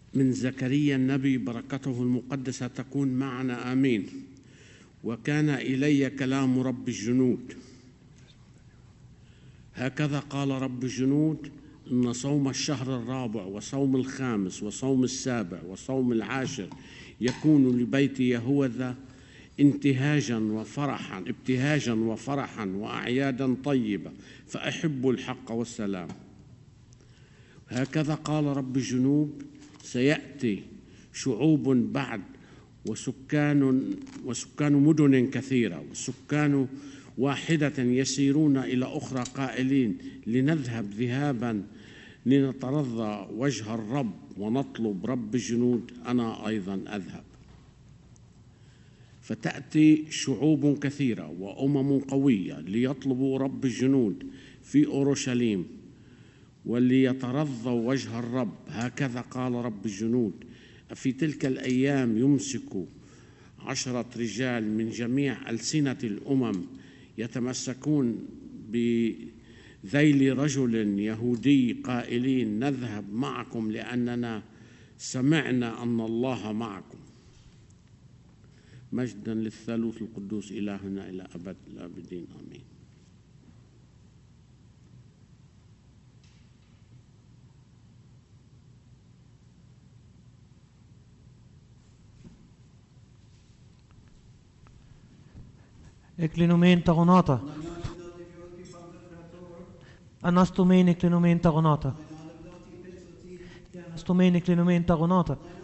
من زكريا النبي بركته المقدسة تكون معنا آمين. وكان إلي كلام رب الجنود، هكذا قال رب الجنود: إن صوم الشهر الرابع وصوم الخامس وصوم السابع وصوم العاشر يكون لبيت يهوذا ابتهاجا وفرحا وأعيادا طيبة، فأحب الحق والسلام. هكذا قال رب الجنود: سيأتي شعوب بعد وسكان مدن كثيرة وسكان واحدة يسيرون إلى أخرى قائلين: لنذهب ذهابا لنترضى وجه الرب ونطلب رب الجنود، أنا أيضا أذهب. فتأتي شعوب كثيرة وأمم قوية ليطلبوا رب الجنود في أورشليم وليترضوا وجه الرب، هكذا قال رب الجنود: في تلك الأيام يمسك 10 رجال من جميع ألسنة الأمم يتمسكون بذيل رجل يهودي قائلين: نذهب معكم لأننا سمعنا أن الله معكم. مجدا للثالوث القدوس إلهنا إلى أبد الآبدين آمين. Εκκληνωμένη γονάτα. Αναστομένη εκκληνωμένη γονάτα. Αναστομένη εκκληνωμένη γονάτα.